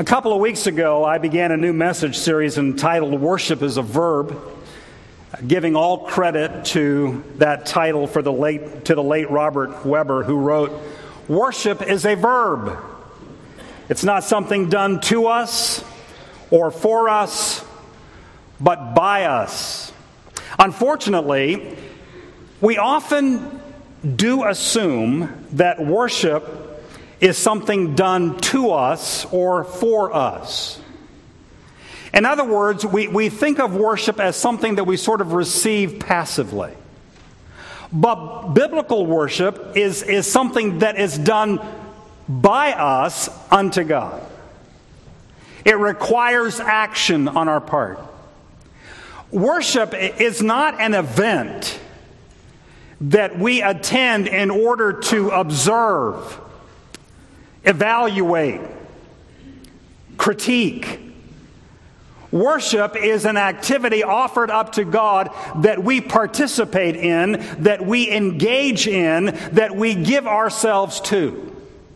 A couple of weeks ago, I began a new message series entitled Worship is a Verb, giving all credit to that title to the late Robert Weber, who wrote, "Worship is a verb. It's not something done to us or for us, but by us." Unfortunately, we often do assume that worship is something done to us or for us. In other words, we think of worship as something that we sort of receive passively. But biblical worship is something that is done by us unto God. It requires action on our part. Worship is not an event that we attend in order to observe, evaluate, critique. Worship is an activity offered up to God that we participate in, that we engage in, that we give ourselves to.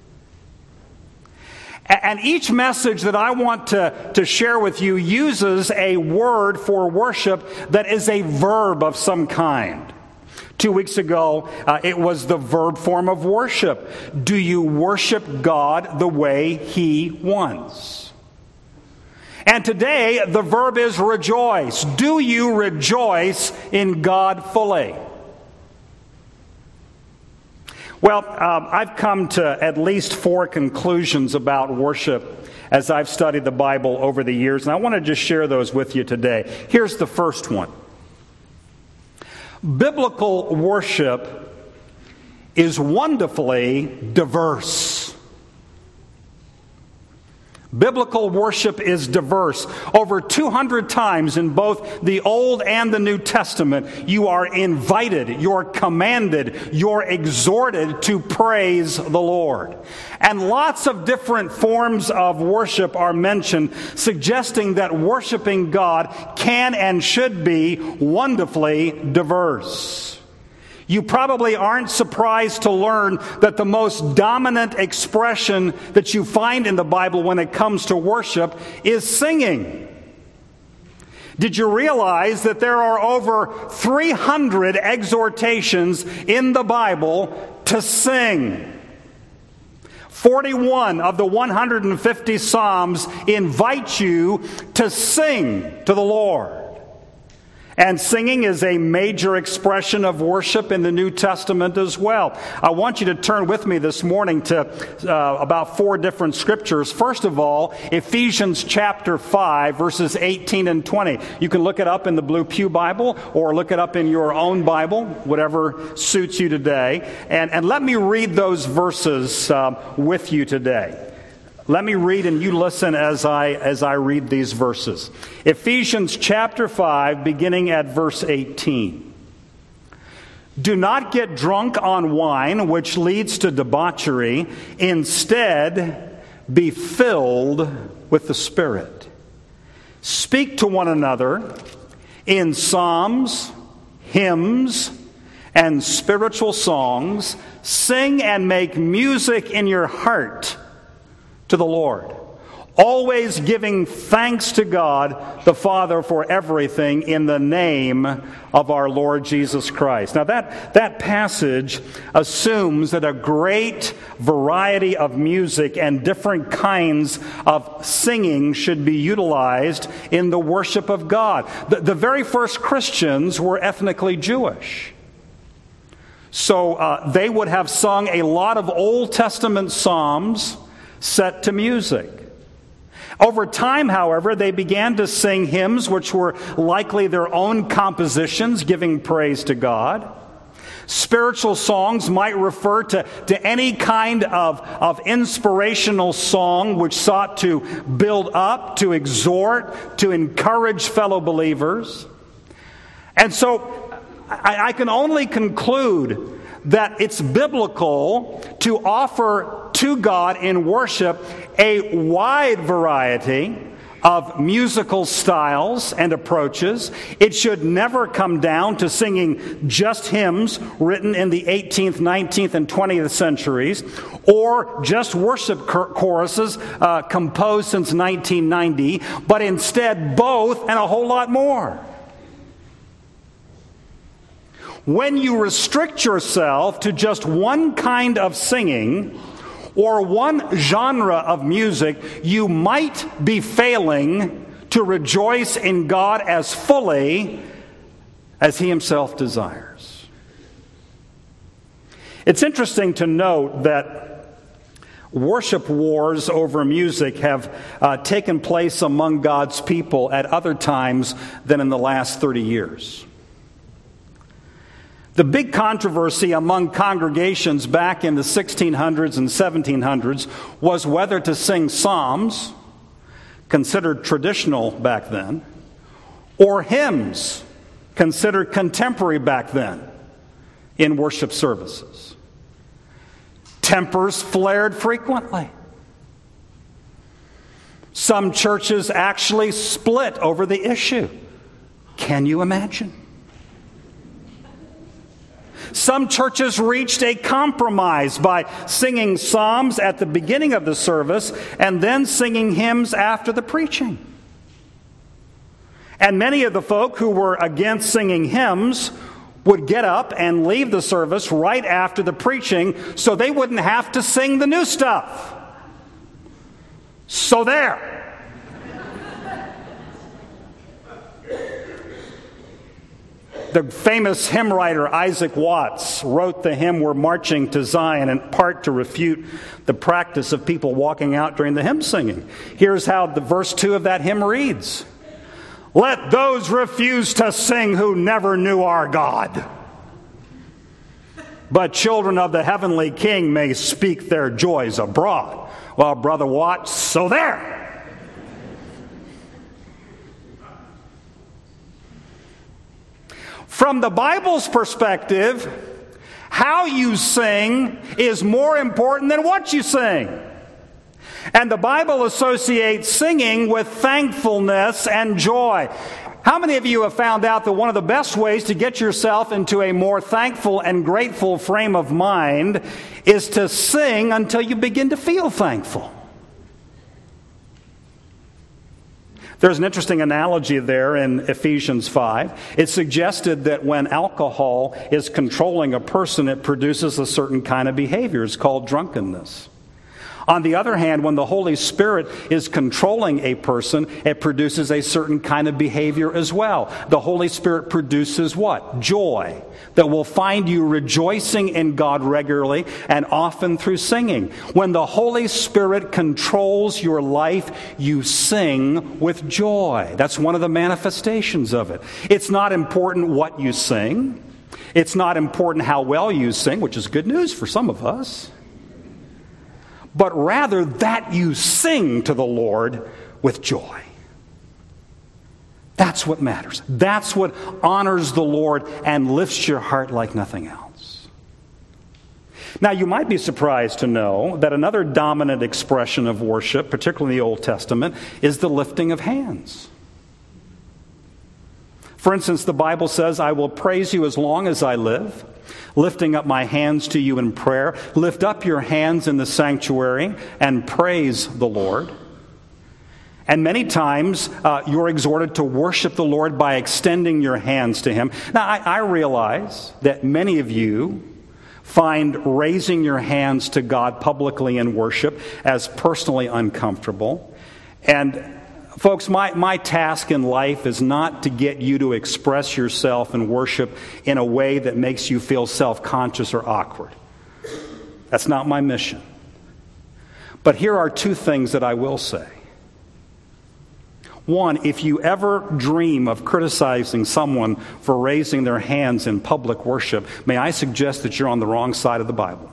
And each message that I want to share with you uses a word for worship that is a verb of some kind. 2 weeks ago, it was the verb form of worship. Do you worship God the way He wants? And today, the verb is rejoice. Do you rejoice in God fully? Well, I've come to at least 4 conclusions about worship as I've studied the Bible over the years, and I want to just share those with you today. Here's the first one. Biblical worship is wonderfully diverse. Biblical worship is diverse. Over 200 times in both the Old and the New Testament, you are invited, you're commanded, you're exhorted to praise the Lord. And lots of different forms of worship are mentioned, suggesting that worshiping God can and should be wonderfully diverse. You probably aren't surprised to learn that the most dominant expression that you find in the Bible when it comes to worship is singing. Did you realize that there are over 300 exhortations in the Bible to sing? 41 of the 150 Psalms invite you to sing to the Lord. And singing is a major expression of worship in the New Testament as well. I want you to turn with me this morning to about 4 different scriptures. First of all, Ephesians chapter 5, verses 18 and 20. You can look it up in the Blue Pew Bible or look it up in your own Bible, whatever suits you today. And let me read those verses with you today. Let me read and you listen as I read these verses. Ephesians chapter 5, beginning at verse 18. Do not get drunk on wine, which leads to debauchery. Instead, be filled with the Spirit. Speak to one another in psalms, hymns, and spiritual songs. Sing and make music in your heart to the Lord, always giving thanks to God the Father for everything in the name of our Lord Jesus Christ. Now that passage assumes that a great variety of music and different kinds of singing should be utilized in the worship of God. The very first Christians were ethnically Jewish. So they would have sung a lot of Old Testament psalms set to music. Over time, however, they began to sing hymns which were likely their own compositions, giving praise to God. Spiritual songs might refer to any kind of inspirational song which sought to build up, to exhort, to encourage fellow believers. And so I can only conclude that it's biblical to offer to God in worship a wide variety of musical styles and approaches. It should never come down to singing just hymns written in the 18th, 19th, and 20th centuries, or just worship choruses composed since 1990, but instead both and a whole lot more. When you restrict yourself to just one kind of singing or one genre of music, you might be failing to rejoice in God as fully as He Himself desires. It's interesting to note that worship wars over music have taken place among God's people at other times than in the last 30 years. The big controversy among congregations back in the 1600s and 1700s was whether to sing psalms, considered traditional back then, or hymns, considered contemporary back then, in worship services. Tempers flared frequently. Some churches actually split over the issue. Can you imagine? Some churches reached a compromise by singing psalms at the beginning of the service and then singing hymns after the preaching. And many of the folk who were against singing hymns would get up and leave the service right after the preaching so they wouldn't have to sing the new stuff. So there. The famous hymn writer Isaac Watts wrote the hymn "We're Marching to Zion" in part to refute the practice of people walking out during the hymn singing. Here's how the verse 2 of that hymn reads. Let those refuse to sing who never knew our God. But children of the heavenly King may speak their joys abroad. Well, Brother Watts, so there. From the Bible's perspective, how you sing is more important than what you sing. And the Bible associates singing with thankfulness and joy. How many of you have found out that one of the best ways to get yourself into a more thankful and grateful frame of mind is to sing until you begin to feel thankful? There's an interesting analogy there in Ephesians 5. It suggested that when alcohol is controlling a person, it produces a certain kind of behavior. It's called drunkenness. On the other hand, when the Holy Spirit is controlling a person, it produces a certain kind of behavior as well. The Holy Spirit produces what? Joy. That will find you rejoicing in God regularly and often through singing. When the Holy Spirit controls your life, you sing with joy. That's one of the manifestations of it. It's not important what you sing. It's not important how well you sing, which is good news for some of us. But rather that you sing to the Lord with joy. That's what matters. That's what honors the Lord and lifts your heart like nothing else. Now, you might be surprised to know that another dominant expression of worship, particularly in the Old Testament, is the lifting of hands. For instance, the Bible says, I will praise you as long as I live, lifting up my hands to you in prayer. Lift up your hands in the sanctuary and praise the Lord. And many times you're exhorted to worship the Lord by extending your hands to Him. Now, I realize that many of you find raising your hands to God publicly in worship as personally uncomfortable. And folks, my task in life is not to get you to express yourself in worship in a way that makes you feel self-conscious or awkward. That's not my mission. But here are two things that I will say. One, if you ever dream of criticizing someone for raising their hands in public worship, may I suggest that you're on the wrong side of the Bible.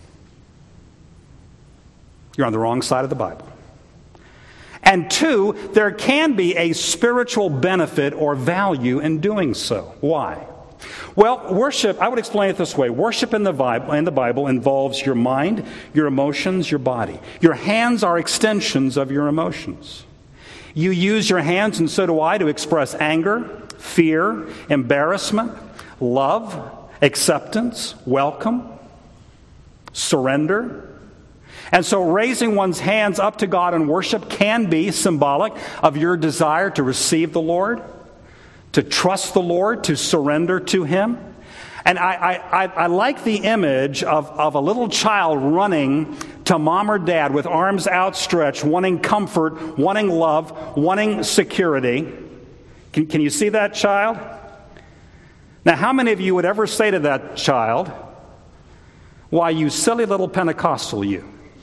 You're on the wrong side of the Bible. And two, there can be a spiritual benefit or value in doing so. Why? Well, worship, I would explain it this way. Worship in the Bible involves your mind, your emotions, your body. Your hands are extensions of your emotions. You use your hands, and so do I, to express anger, fear, embarrassment, love, acceptance, welcome, surrender. And so raising one's hands up to God in worship can be symbolic of your desire to receive the Lord, to trust the Lord, to surrender to Him. And I like the image of a little child running to mom or dad with arms outstretched, wanting comfort, wanting love, wanting security. Can you see that child? Now, how many of you would ever say to that child, "Why, you silly little Pentecostal, you.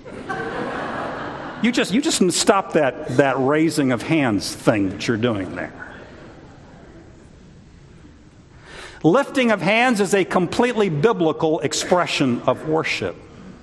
You just stop that raising of hands thing that you're doing there." Lifting of hands is a completely biblical expression of worship.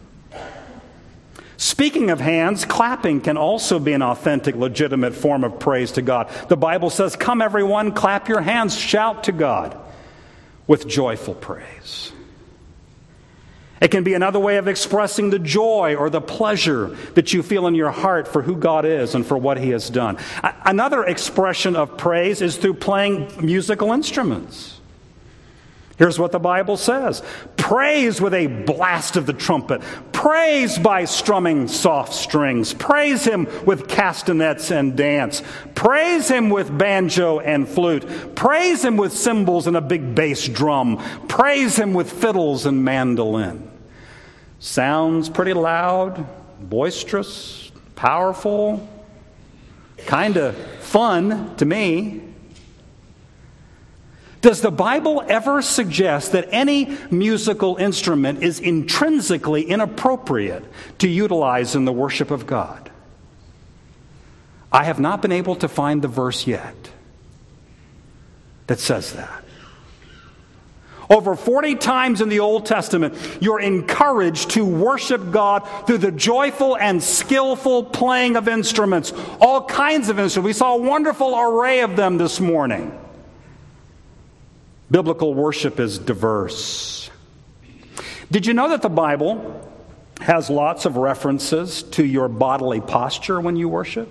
Speaking of hands, clapping can also be an authentic, legitimate form of praise to God. The Bible says, "Come everyone, clap your hands, shout to God with joyful praise." It can be another way of expressing the joy or the pleasure that you feel in your heart for who God is and for what He has done. Another expression of praise is through playing musical instruments. Here's what the Bible says: praise with a blast of the trumpet, praise by strumming soft strings, praise Him with castanets and dance, praise Him with banjo and flute, praise Him with cymbals and a big bass drum, praise Him with fiddles and mandolin. Sounds pretty loud, boisterous, powerful, kind of fun to me. Does the Bible ever suggest that any musical instrument is intrinsically inappropriate to utilize in the worship of God? I have not been able to find the verse yet that says that. Over 40 times in the Old Testament, you're encouraged to worship God through the joyful and skillful playing of instruments, all kinds of instruments. We saw a wonderful array of them this morning. Biblical worship is diverse. Did you know that the Bible has lots of references to your bodily posture when you worship?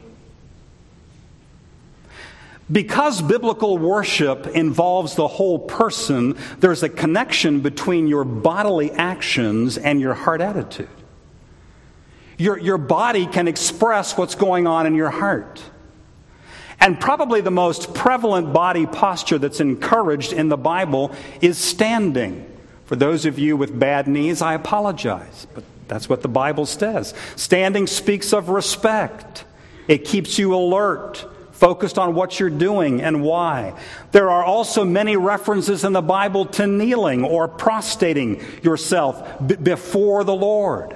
Because biblical worship involves the whole person, there's a connection between your bodily actions and your heart attitude. Your body can express what's going on in your heart. And probably the most prevalent body posture that's encouraged in the Bible is standing. For those of you with bad knees, I apologize, but that's what the Bible says. Standing speaks of respect. It keeps you alert, focused on what you're doing and why. There are also many references in the Bible to kneeling or prostrating yourself before the Lord.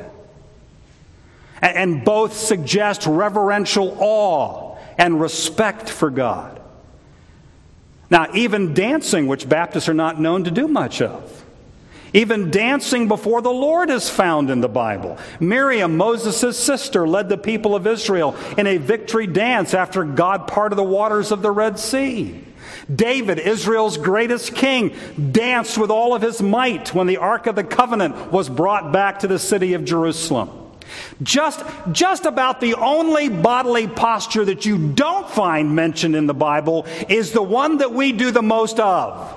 And both suggest reverential awe and respect for God. Now, even dancing, which Baptists are not known to do much of, even dancing before the Lord is found in the Bible. Miriam, Moses' sister, led the people of Israel in a victory dance after God parted the waters of the Red Sea. David, Israel's greatest king, danced with all of his might when the Ark of the Covenant was brought back to the city of Jerusalem. Just about the only bodily posture that you don't find mentioned in the Bible is the one that we do the most of.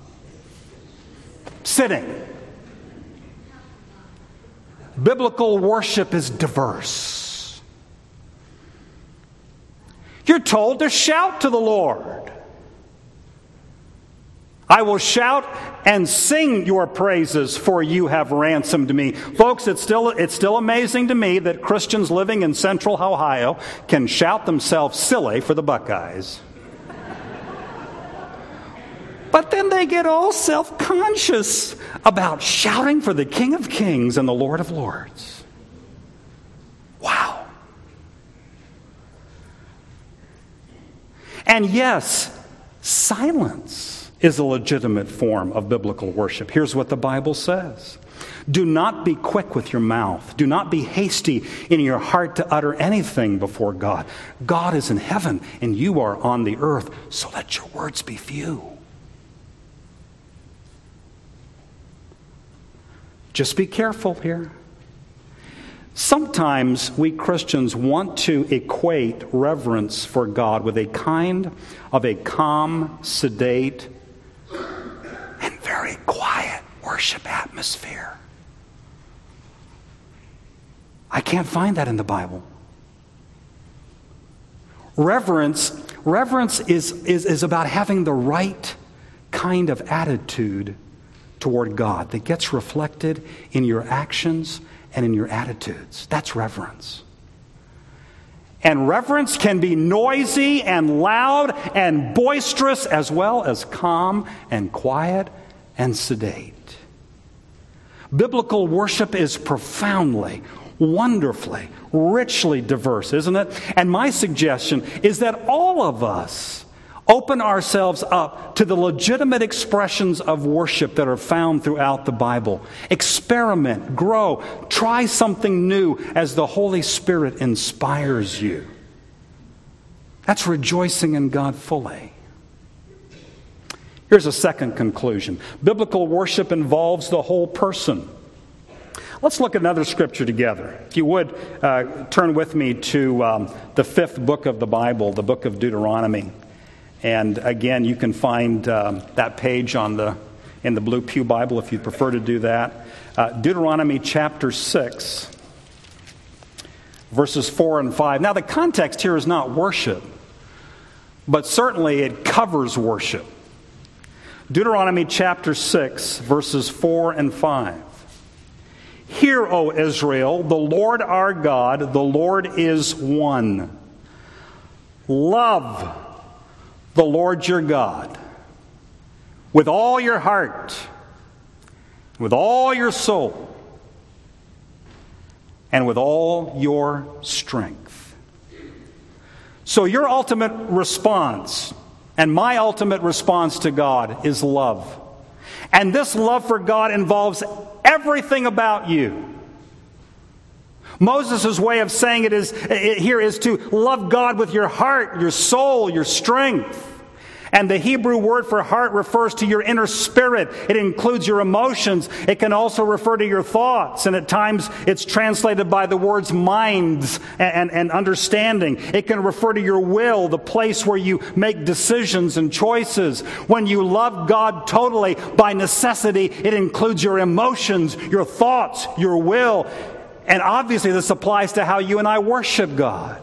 Sitting. Biblical worship is diverse. You're told to shout to the Lord. I will shout and sing your praises, for you have ransomed me. Folks, it's still amazing to me that Christians living in central Ohio can shout themselves silly for the Buckeyes. But then they get all self-conscious about shouting for the King of Kings and the Lord of Lords. Wow. And yes, silence is a legitimate form of biblical worship. Here's what the Bible says. Do not be quick with your mouth. Do not be hasty in your heart to utter anything before God. God is in heaven and you are on the earth, so let your words be few. Just be careful here. Sometimes we Christians want to equate reverence for God with a kind of a calm, sedate, and very quiet worship atmosphere. I can't find that in the Bible. Reverence is about having the right kind of attitude toward God that gets reflected in your actions and in your attitudes. That's reverence. And reverence can be noisy and loud and boisterous, as well as calm and quiet and sedate. Biblical worship is profoundly, wonderfully, richly diverse, isn't it? And my suggestion is that all of us open ourselves up to the legitimate expressions of worship that are found throughout the Bible. Experiment, grow, try something new as the Holy Spirit inspires you. That's rejoicing in God fully. Here's a second conclusion. Biblical worship involves the whole person. Let's look at another scripture together. If you would, turn with me to the fifth book of the Bible, the book of Deuteronomy. And again, you can find that page in the Blue Pew Bible if you prefer to do that. Deuteronomy chapter 6, verses 4 and 5. Now, the context here is not worship, but certainly it covers worship. Deuteronomy chapter 6, verses 4 and 5. Hear, O Israel, the Lord our God, the Lord is one. Love the Lord your God with all your heart, with all your soul, and with all your strength. So your ultimate response, and my ultimate response to God, is love. And this love for God involves everything about you. Moses' way of saying it here is to love God with your heart, your soul, your strength. And the Hebrew word for heart refers to your inner spirit. It includes your emotions. It can also refer to your thoughts. And at times it's translated by the words minds and understanding. It can refer to your will, the place where you make decisions and choices. When you love God totally, by necessity, it includes your emotions, your thoughts, your will. And obviously this applies to how you and I worship God.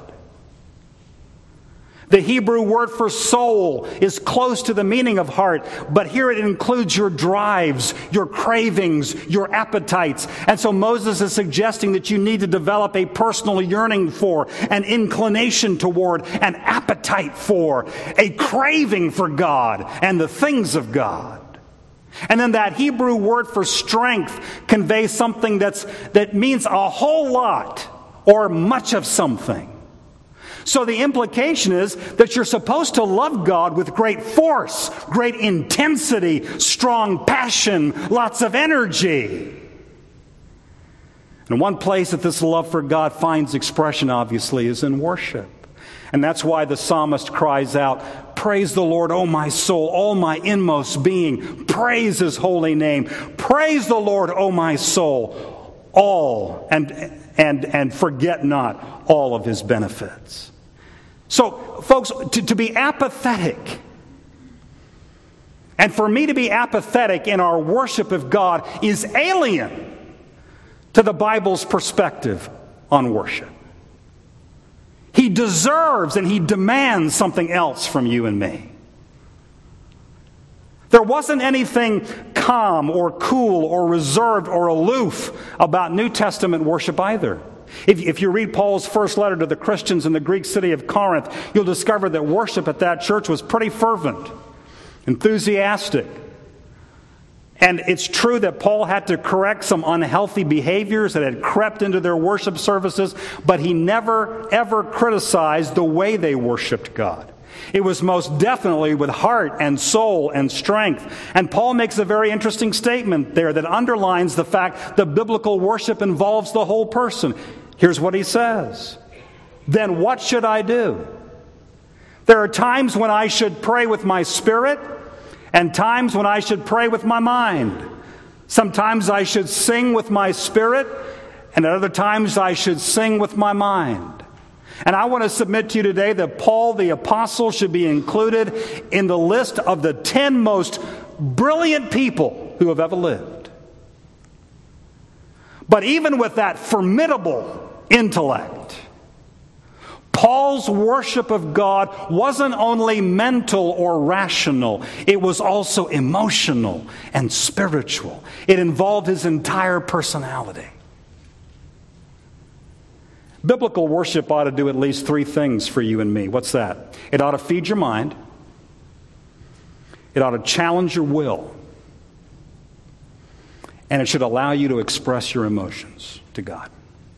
The Hebrew word for soul is close to the meaning of heart, but here it includes your drives, your cravings, your appetites. And so Moses is suggesting that you need to develop a personal yearning for, an inclination toward, an appetite for, a craving for God and the things of God. And then that Hebrew word for strength conveys something that means a whole lot or much of something. So the implication is that you're supposed to love God with great force, great intensity, strong passion, lots of energy. And one place that this love for God finds expression, obviously, is in worship. And that's why the psalmist cries out, "Praise the Lord, O my soul, all my inmost being. Praise His holy name. Praise the Lord, O my soul, all and forget not all of His benefits." So, folks, to be apathetic, and for me to be apathetic in our worship of God, is alien to the Bible's perspective on worship. He deserves and He demands something else from you and me. There wasn't anything calm or cool or reserved or aloof about New Testament worship either. If you read Paul's first letter to the Christians in the Greek city of Corinth, you'll discover that worship at that church was pretty fervent, enthusiastic. And it's true that Paul had to correct some unhealthy behaviors that had crept into their worship services, but he never, ever criticized the way they worshiped God. It was most definitely with heart and soul and strength. And Paul makes a very interesting statement there that underlines the fact that biblical worship involves the whole person. Here's what he says. Then what should I do? There are times when I should pray with my spirit and times when I should pray with my mind. Sometimes I should sing with my spirit And at other times I should sing with my mind. And I want to submit to you today that Paul the Apostle should be included in the list of the 10 most brilliant people who have ever lived. But even with that formidable intellect, Paul's worship of God wasn't only mental or rational, it was also emotional and spiritual. It involved his entire personality. Biblical worship ought to do at least 3 things for you and me. What's that? It ought to feed your mind. It ought to challenge your will. And it should allow you to express your emotions to God.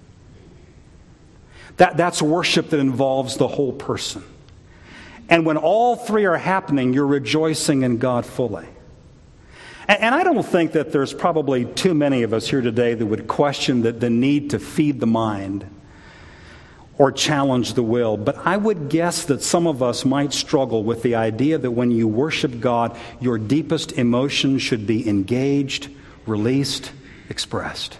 That's worship that involves the whole person. And when all 3 are happening, you're rejoicing in God fully. And I don't think that there's probably too many of us here today that would question the need to feed the mind or challenge the will. But I would guess that some of us might struggle with the idea that when you worship God, your deepest emotions should be engaged, released, expressed.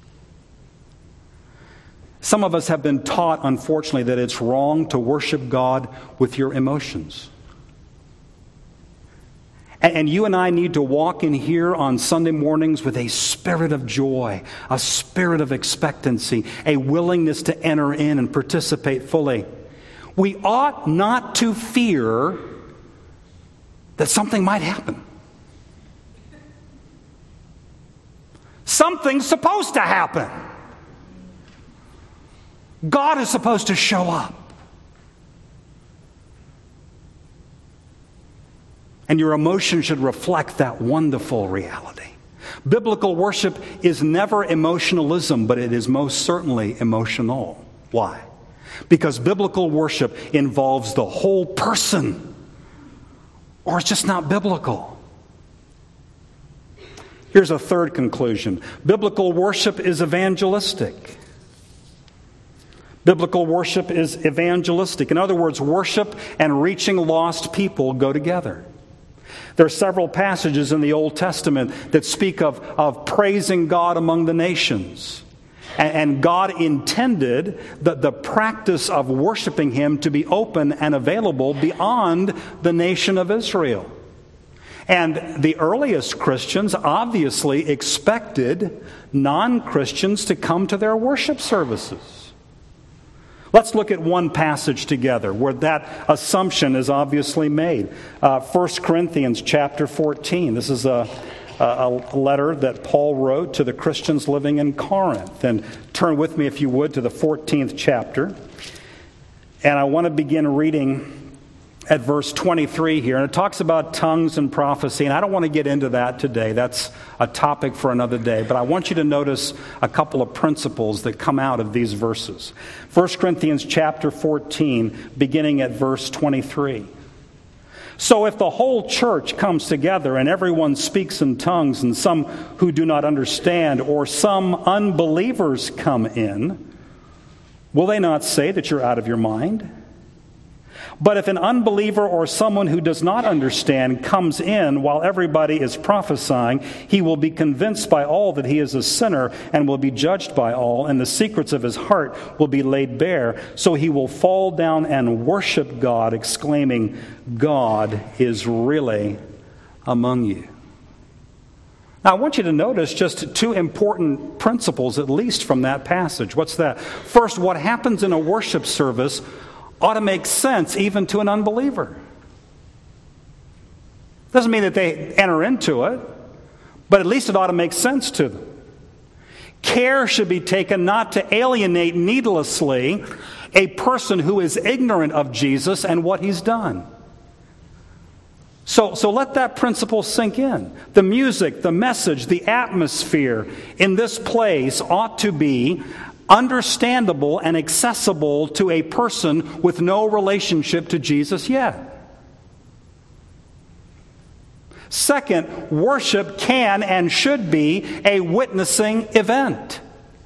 Some of us have been taught, unfortunately, that it's wrong to worship God with your emotions. And you and I need to walk in here on Sunday mornings with a spirit of joy, a spirit of expectancy, a willingness to enter in and participate fully. We ought not to fear that something might happen. Something's supposed to happen. God is supposed to show up. And your emotion should reflect that wonderful reality. Biblical worship is never emotionalism, but it is most certainly emotional. Why? Because biblical worship involves the whole person, or it's just not biblical. Here's a third conclusion. Biblical worship is evangelistic. Biblical worship is evangelistic. In other words, worship and reaching lost people go together. There are several passages in the Old Testament that speak of praising God among the nations. And God intended the practice of worshiping Him to be open and available beyond the nation of Israel. And the earliest Christians obviously expected non-Christians to come to their worship services. Let's look at one passage together where that assumption is obviously made. 1 Corinthians chapter 14. This is a letter that Paul wrote to the Christians living in Corinth. And turn with me, if you would, to the 14th chapter. And I want to begin reading at verse 23 here. And it talks about tongues and prophecy. And I don't want to get into that today. That's a topic for another day. But I want you to notice a couple of principles that come out of these verses. 1 Corinthians chapter 14, beginning at verse 23. So if the whole church comes together and everyone speaks in tongues and some who do not understand or some unbelievers come in, will they not say that you're out of your mind? But if an unbeliever or someone who does not understand comes in while everybody is prophesying, he will be convinced by all that he is a sinner and will be judged by all, and the secrets of his heart will be laid bare. So he will fall down and worship God, exclaiming, God is really among you. Now, I want you to notice just 2 important principles, at least from that passage. What's that? First, what happens in a worship service ought to make sense even to an unbeliever. Doesn't mean that they enter into it, but at least it ought to make sense to them. Care should be taken not to alienate needlessly a person who is ignorant of Jesus and what He's done. So let that principle sink in. The music, the message, the atmosphere in this place ought to be understandable and accessible to a person with no relationship to Jesus yet. Second, worship can and should be a witnessing event.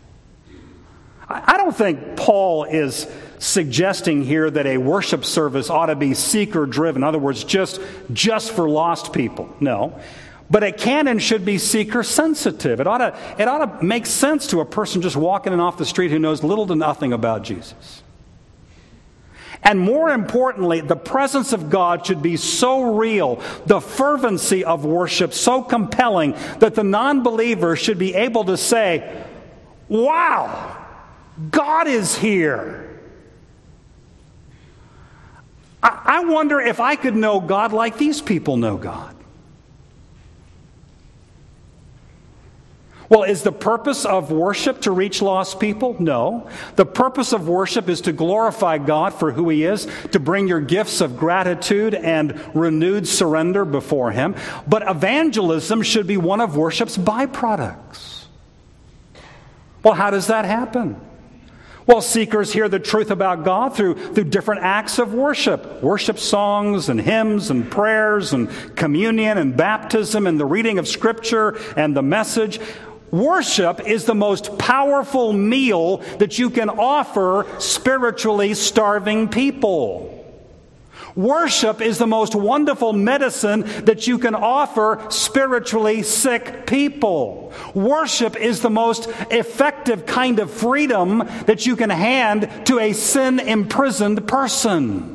I don't think Paul is suggesting here that a worship service ought to be seeker-driven. In other words, just for lost people. No. But it can and should be seeker sensitive. It ought to make sense to a person just walking in off the street who knows little to nothing about Jesus. And more importantly, the presence of God should be so real, the fervency of worship so compelling, that the non-believer should be able to say, wow, God is here. I wonder if I could know God like these people know God. Well, is the purpose of worship to reach lost people? No. The purpose of worship is to glorify God for who He is, to bring your gifts of gratitude and renewed surrender before Him. But evangelism should be one of worship's byproducts. Well, how does that happen? Well, seekers hear the truth about God through different acts of worship. Worship songs and hymns and prayers and communion and baptism and the reading of Scripture and the message. Worship is the most powerful meal that you can offer spiritually starving people. Worship is the most wonderful medicine that you can offer spiritually sick people. Worship is the most effective kind of freedom that you can hand to a sin-imprisoned person.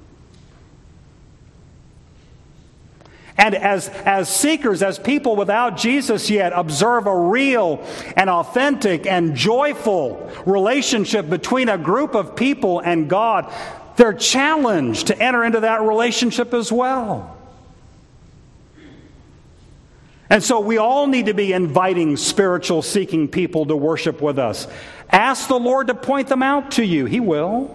And as seekers, as people without Jesus yet, observe a real and authentic and joyful relationship between a group of people and God, they're challenged to enter into that relationship as well. And so we all need to be inviting spiritual seeking people to worship with us. Ask the Lord to point them out to you. He will.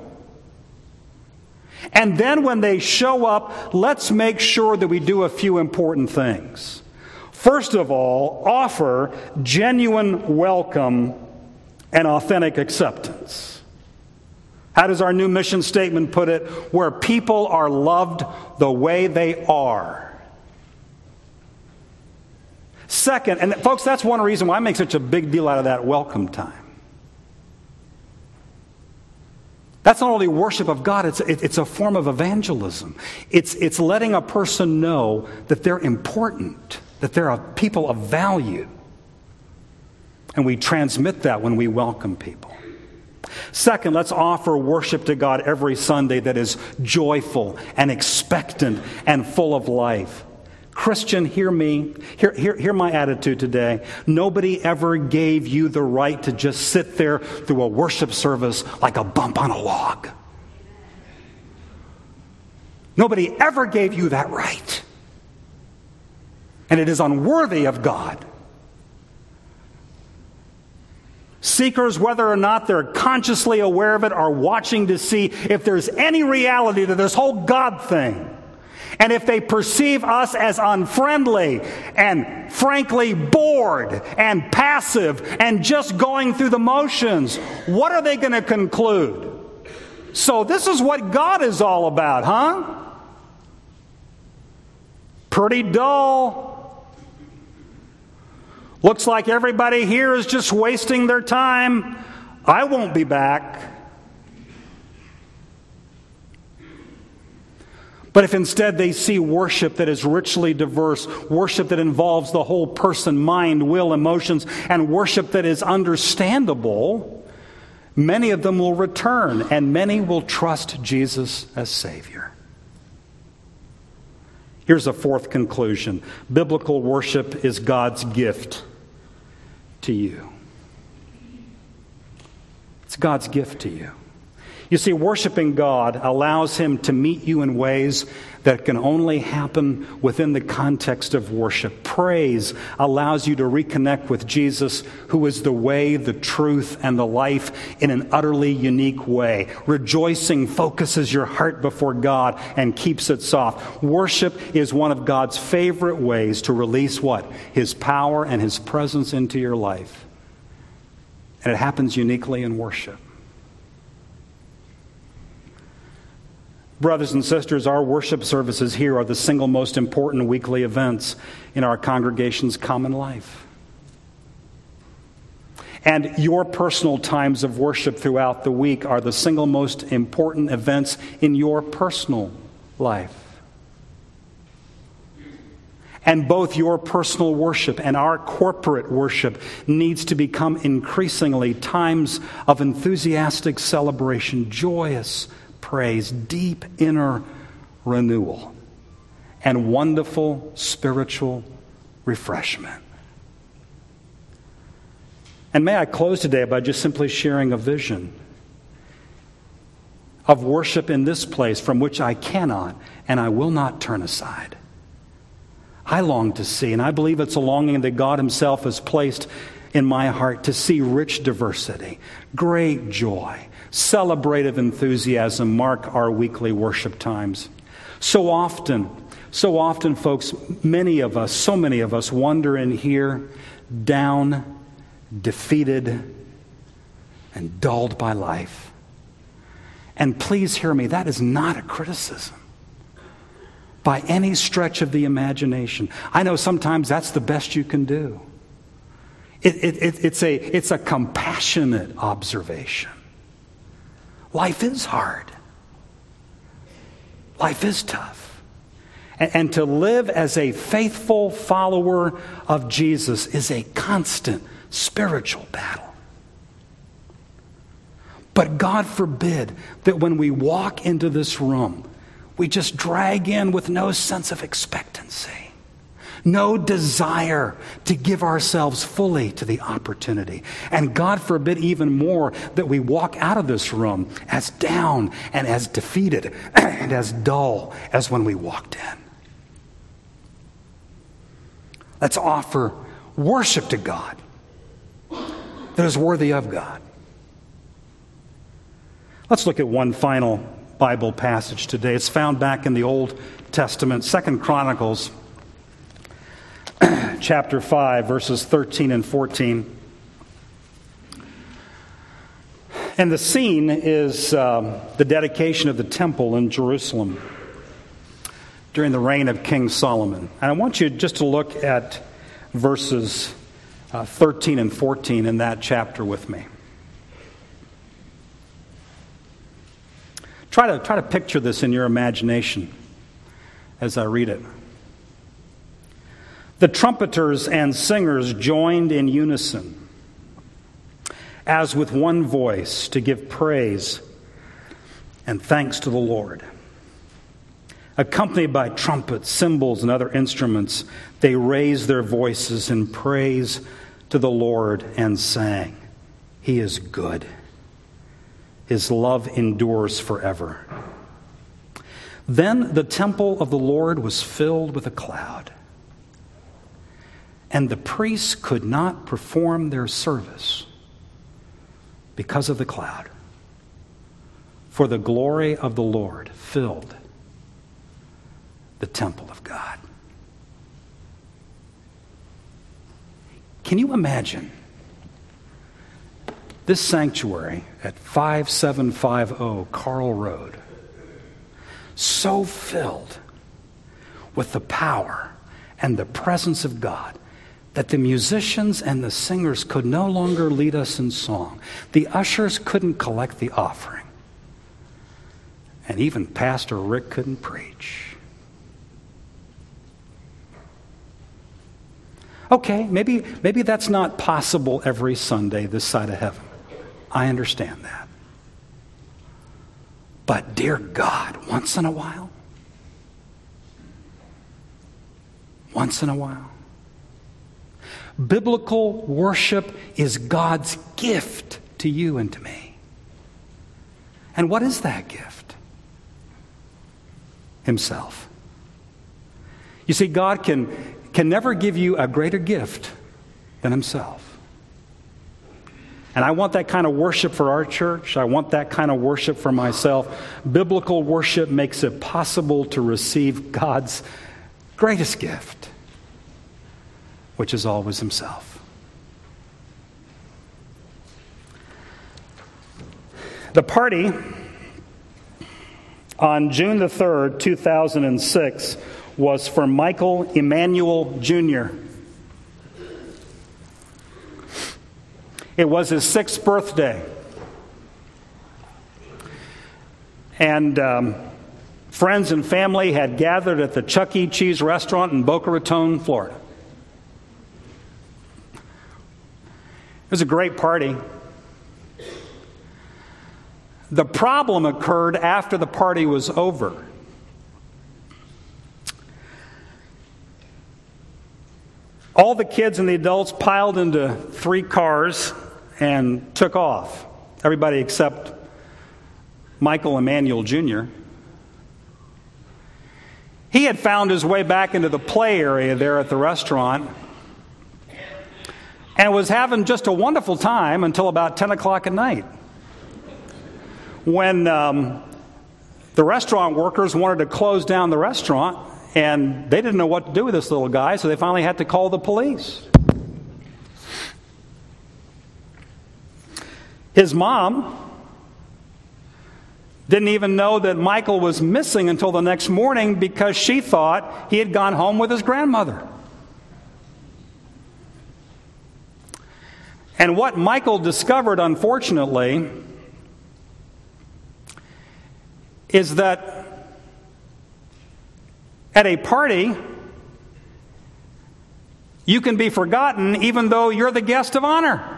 And then when they show up, let's make sure that we do a few important things. First of all, offer genuine welcome and authentic acceptance. How does our new mission statement put it? Where people are loved the way they are. Second, and folks, that's one reason why I make such a big deal out of that welcome time. That's not only worship of God, it's a form of evangelism. It's letting a person know that they're important, that they're a people of value. And we transmit that when we welcome people. Second, let's offer worship to God every Sunday that is joyful and expectant and full of life. Christian, hear me. Hear my attitude today. Nobody ever gave you the right to just sit there through a worship service like a bump on a log. Nobody ever gave you that right. And it is unworthy of God. Seekers, whether or not they're consciously aware of it, are watching to see if there's any reality to this whole God thing. And if they perceive us as unfriendly and frankly bored and passive and just going through the motions, what are they going to conclude? So this is what God is all about, huh? Pretty dull. Looks like everybody here is just wasting their time. I won't be back. But if instead they see worship that is richly diverse, worship that involves the whole person, mind, will, emotions, and worship that is understandable, many of them will return and many will trust Jesus as Savior. Here's a fourth conclusion. Biblical worship is God's gift to you. It's God's gift to you. You see, worshiping God allows Him to meet you in ways that can only happen within the context of worship. Praise allows you to reconnect with Jesus, who is the way, the truth, and the life in an utterly unique way. Rejoicing focuses your heart before God and keeps it soft. Worship is one of God's favorite ways to release what? His power and His presence into your life. And it happens uniquely in worship. Brothers and sisters, our worship services here are the single most important weekly events in our congregation's common life. And your personal times of worship throughout the week are the single most important events in your personal life. And both your personal worship and our corporate worship needs to become increasingly times of enthusiastic celebration, joyous praise, deep inner renewal, and wonderful spiritual refreshment. And may I close today by just simply sharing a vision of worship in this place from which I cannot and I will not turn aside. I long to see, and I believe it's a longing that God Himself has placed in my heart, to see rich diversity, great joy, celebrative enthusiasm mark our weekly worship times. So often, folks, so many of us wander in here down, defeated, and dulled by life. And please hear me, that is not a criticism by any stretch of the imagination. I know sometimes that's the best you can do. It's a compassionate observation. Life is hard. Life is tough. And to live as a faithful follower of Jesus is a constant spiritual battle. But God forbid that when we walk into this room, we just drag in with no sense of expectancy, no desire to give ourselves fully to the opportunity. And God forbid even more that we walk out of this room as down and as defeated and as dull as when we walked in. Let's offer worship to God that is worthy of God. Let's look at one final Bible passage today. It's found back in the Old Testament, 2 Chronicles, chapter 5, verses 13 and 14. And the scene is the dedication of the temple in Jerusalem during the reign of King Solomon. And I want you just to look at verses 13 and 14 in that chapter with me. Try to picture this in your imagination as I read it. The trumpeters and singers joined in unison, as with one voice, to give praise and thanks to the Lord. Accompanied by trumpets, cymbals, and other instruments, they raised their voices in praise to the Lord and sang, "He is good. His love endures forever." Then the temple of the Lord was filled with a cloud, and the priests could not perform their service because of the cloud, for the glory of the Lord filled the temple of God. Can you imagine this sanctuary at 5750 Carl Road, so filled with the power and the presence of God that the musicians and the singers could no longer lead us in song. The ushers couldn't collect the offering. And even Pastor Rick couldn't preach. Okay, maybe that's not possible every Sunday this side of heaven. I understand that. But dear God, once in a while, biblical worship is God's gift to you and to me. And what is that gift? Himself. You see, God can never give you a greater gift than Himself. And I want that kind of worship for our church. I want that kind of worship for myself. Biblical worship makes it possible to receive God's greatest gift, which is always Himself. The party on June the 3rd, 2006, was for Michael Emanuel Jr. It was his 6th birthday. And Friends and family had gathered at the Chuck E. Cheese restaurant in Boca Raton, Florida. It was a great party. The problem occurred after the party was over. All the kids and the adults piled into 3 cars and took off. Everybody except Michael Emanuel Jr. He had found his way back into the play area there at the restaurant and was having just a wonderful time until about 10 o'clock at night, when the restaurant workers wanted to close down the restaurant, and they didn't know what to do with this little guy, so they finally had to call the police. His mom didn't even know that Michael was missing until the next morning because she thought he had gone home with his grandmother. And what Michael discovered, unfortunately, is that at a party, you can be forgotten even though you're the guest of honor.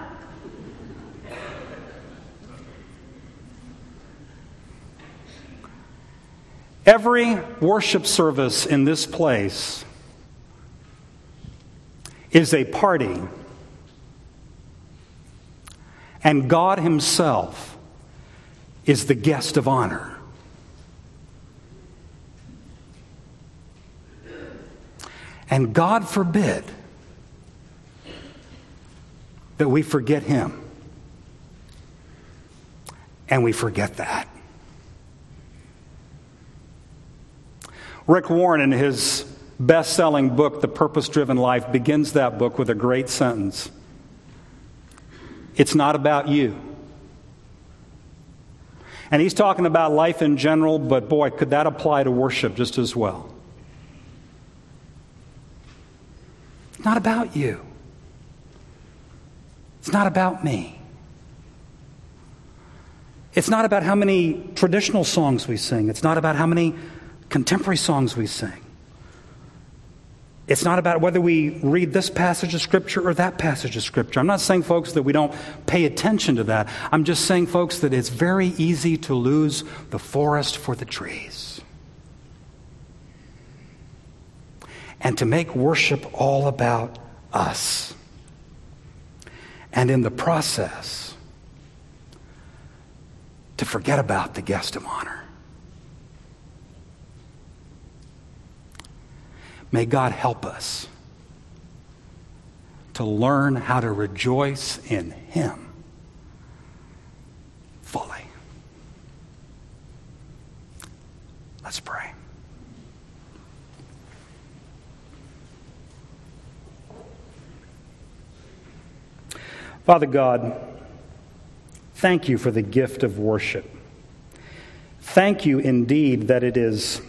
Every worship service in this place is a party. And God Himself is the guest of honor. And God forbid that we forget Him. And we forget that. Rick Warren, in his best-selling book, The Purpose-Driven Life, begins that book with a great sentence. It's not about you. And he's talking about life in general, but boy, could that apply to worship just as well. It's not about you. It's not about me. It's not about how many traditional songs we sing. It's not about how many contemporary songs we sing. It's not about whether we read this passage of Scripture or that passage of Scripture. I'm not saying, folks, that we don't pay attention to that. I'm just saying, folks, that it's very easy to lose the forest for the trees. And to make worship all about us. And in the process, to forget about the guest of honor. May God help us to learn how to rejoice in Him fully. Let's pray. Father God, thank You for the gift of worship. Thank You indeed that it is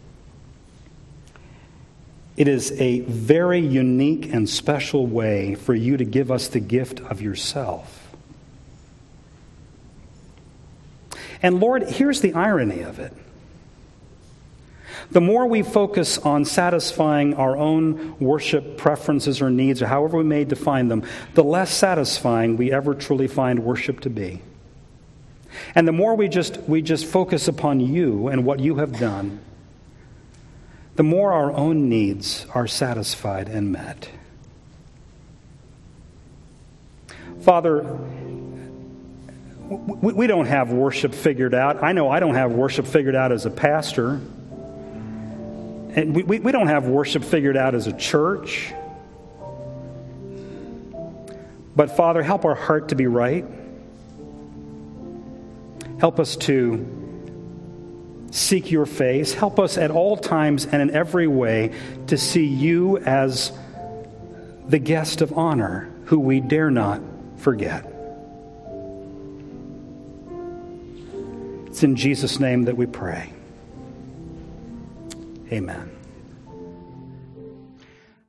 a very unique and special way for You to give us the gift of Yourself. And Lord, here's the irony of it. The more we focus on satisfying our own worship preferences or needs, or however we may define them, the less satisfying we ever truly find worship to be. And the more we just focus upon You and what You have done, the more our own needs are satisfied and met. Father, we don't have worship figured out. I know I don't have worship figured out as a pastor. And we don't have worship figured out as a church. But Father, help our heart to be right. Help us to seek Your face. Help us at all times and in every way to see You as the guest of honor who we dare not forget. It's in Jesus' name that we pray. Amen.